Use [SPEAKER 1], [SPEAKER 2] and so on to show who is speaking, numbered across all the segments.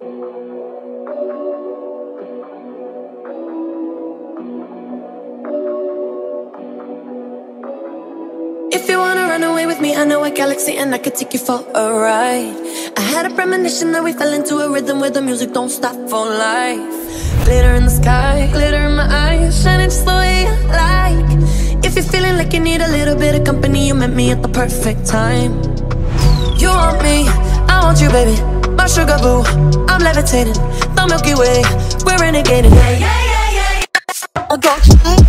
[SPEAKER 1] If you wanna run away with me, I know a galaxy and I could take you for a ride. I had a premonition that we fell into a rhythm where the music don't stop for life. Glitter in the sky, glitter in my eyes, shining just the way I like. If you're feeling like you need a little bit of company, you met me at the perfect time. You want me, I want you, baby, my sugar boo. I'm levitating, the Milky Way, we're renegading. Yeah, yeah, yeah, yeah, yeah. I'll go.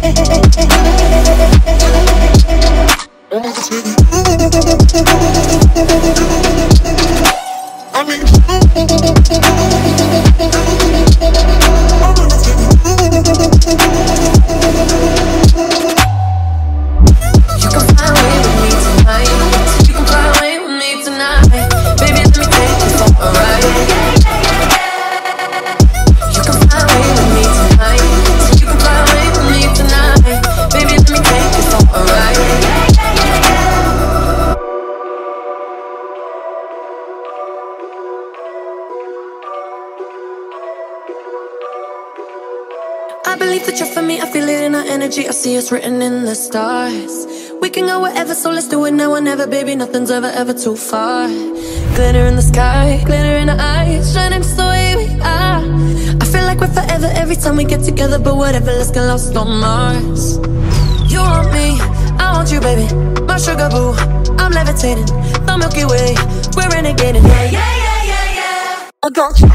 [SPEAKER 1] I believe that you're for me, I feel it in our energy, I see it's written in the stars. We can go wherever, so let's do it now or never, baby, nothing's ever, ever too far. Glitter in the sky, glitter in our eyes, shining just the way we are. I feel like we're forever every time we get together, but whatever, let's get lost on Mars. You want me, I want you, baby, my sugar boo. I'm levitating, the Milky Way, we're renegading. Yeah, yeah, yeah, yeah, yeah. I got you.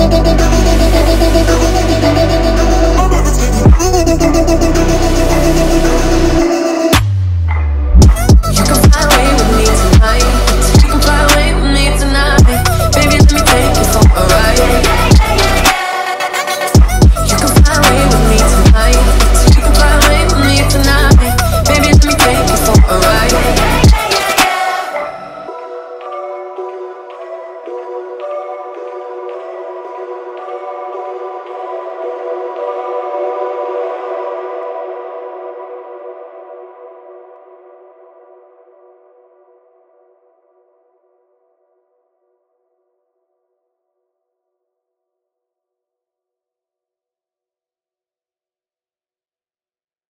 [SPEAKER 1] I mean,